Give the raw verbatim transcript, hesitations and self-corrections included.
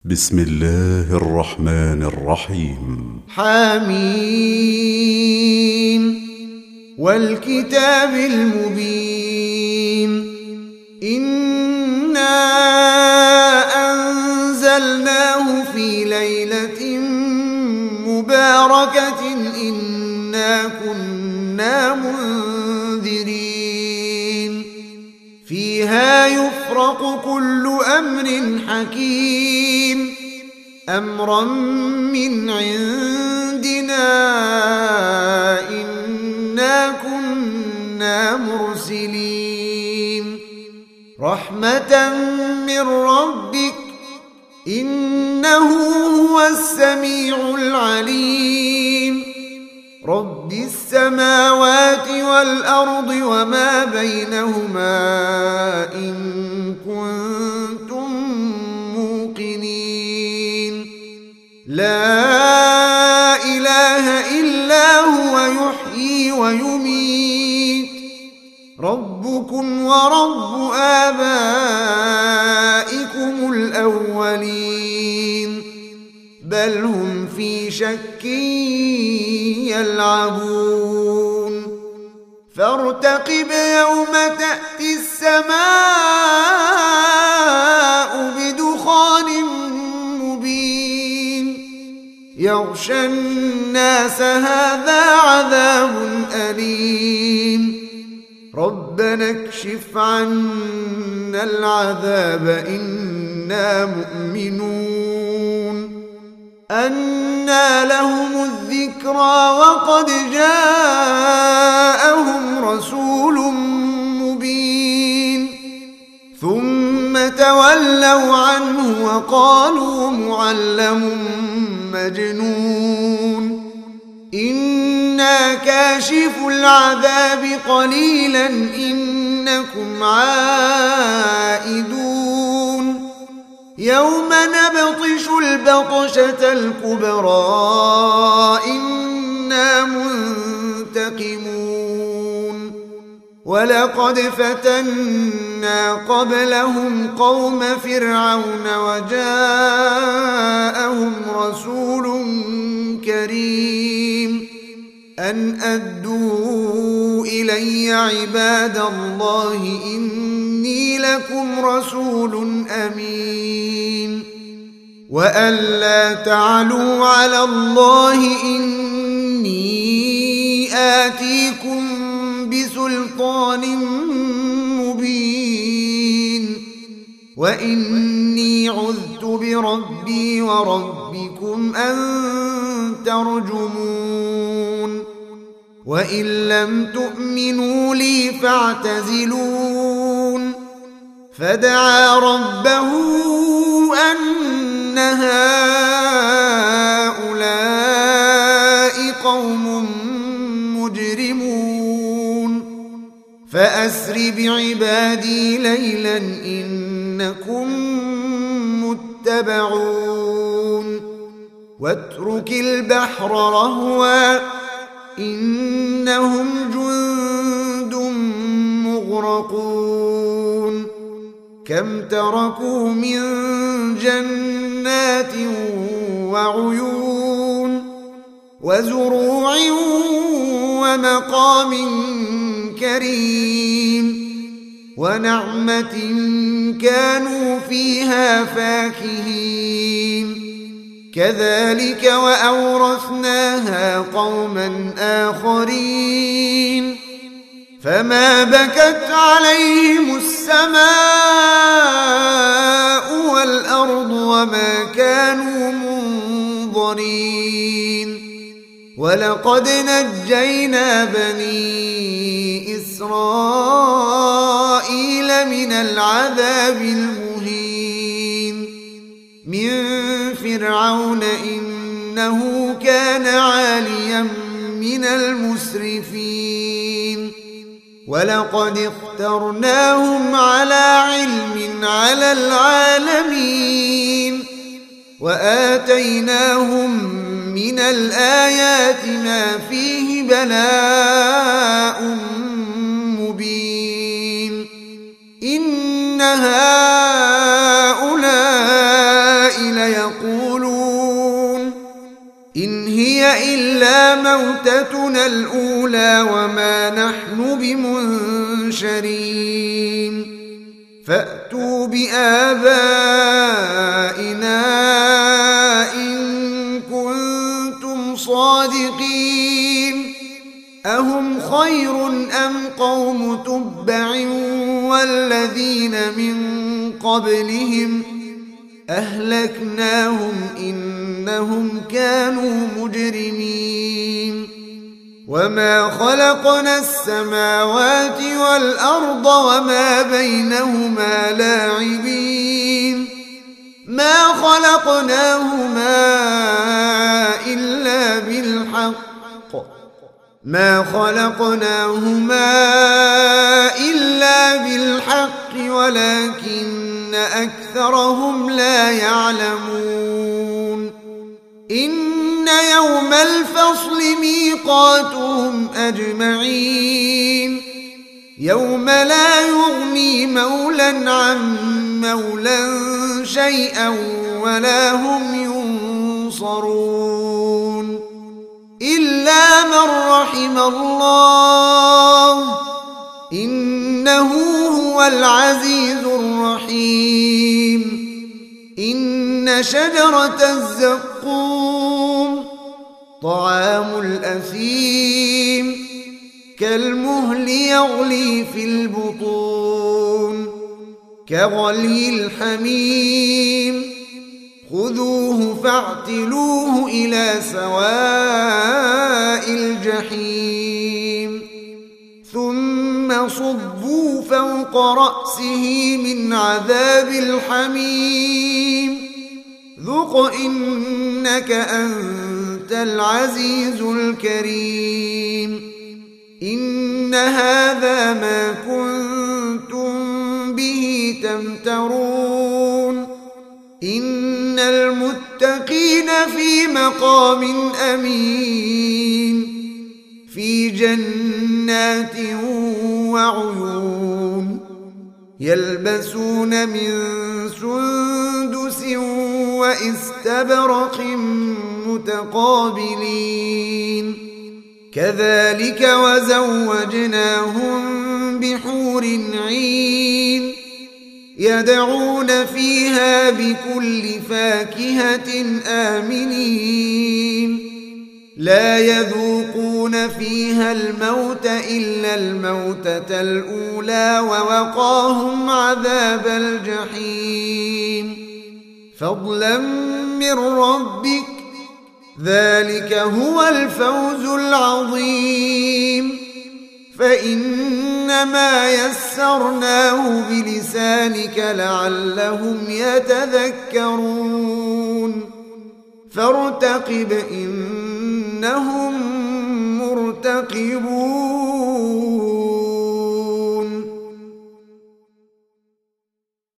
بسم الله الرحمن الرحيم. حميم والكتاب المبين. إنا أنزلناه في ليلة مباركة إنا كنا منذرين فيها يفرق كل أمر حكيم أمرا من عندنا إنا كنا مرسلين رحمة من ربك إنه هو السميع العليم رب السماوات والأرض وما بينهما إن كنتم موقنين لا إله إلا هو يحيي ويميت ربكم ورب آبائكم الأولين بل هم في شك يلعبون فارتقب يوم تأتي السماء بدخان مبين يغشى الناس هذا عذاب أليم ربنا اكشف عنا العذاب إنا مؤمنون أنى لهم الذكرى وقد جاءهم رسول مبين ثم تولوا عنه وقالوا معلم مجنون إنا كاشف العذاب قليلا إنكم عائدون يوم نبطش البطشة الكبرى إنا منتقمون ولقد فتنا قبلهم قوم فرعون وجاءهم رسول كريم أن أدوا إلي عباد الله إني لكم رسول أمين وأن لا تعلوا على الله إني آتيكم بسلطان مبين وإني عذت بربي وربكم أن ترجمون وإن لم تؤمنوا لي فاعتزلون فدعا ربه أن هؤلاء قوم مجرمون فأسر بعبادي ليلا إنكم متبعون واترك البحر رهوا إنهم جند مغرقون كم تركوا من جنات وعيون وزروع ومقام كريم ونعمة كانوا فيها فاكهين كذلك وأورثناها قوما آخرين فما بكت عليهم السماء والأرض وما كانوا منظرين ولقد نجينا بني إسرائيل من العذاب المهين من فرعون إنه كان عاليا من المسرفين ولقد اخترناهم على علم على العالمين وآتيناهم من الآيات ما فيه بلاء مبين إن هؤلاء ليقولون إن هي إلا موتتنا الأولى وما نحن بمنشرين فأتوا بآبائنا إن كنتم صادقين أهم خير أم قوم تبع والذين من قبلهم أهلكناهم إنهم كانوا مجرمين وما خلقنا السماوات والأرض وما بينهما لاعبين ما خلقناهما إلا بالحق ما خلقناهما إلا بالحق ولكن أكثرهم لا يعلمون إن يوم الفصل ميقاتهم أجمعين يوم لا يغني مولى عن مولى شيئا ولا هم ينصرون إلا من رحم الله إنه هو العزيز الرحيم إن شجرة الزقوم طعام الأثيم كالمهل يغلي في البطون كغلي الحميم خذوه فاعتلوه إلى سواء الجحيم ثم صبوا فوق رأسه من عذاب الحميم ذق إنك أنت العزيز الكريم إن هذا ما كنتم به تمترون إن المتقين في مقام أمين في جنات وعيون يلبسون من سندس واستبرق متقابلين كذلك وزوجناهم بحور عين يدعون فيها بكل فاكهة آمنين لا يذوقون فيها الموت إلا الموتة الأولى ووقاهم عذاب الجحيم فضلا من ربك ذلك هو الفوز العظيم فإنما يسرناه بلسانك لعلهم يتذكرون فارتقب إنهم مرتقبون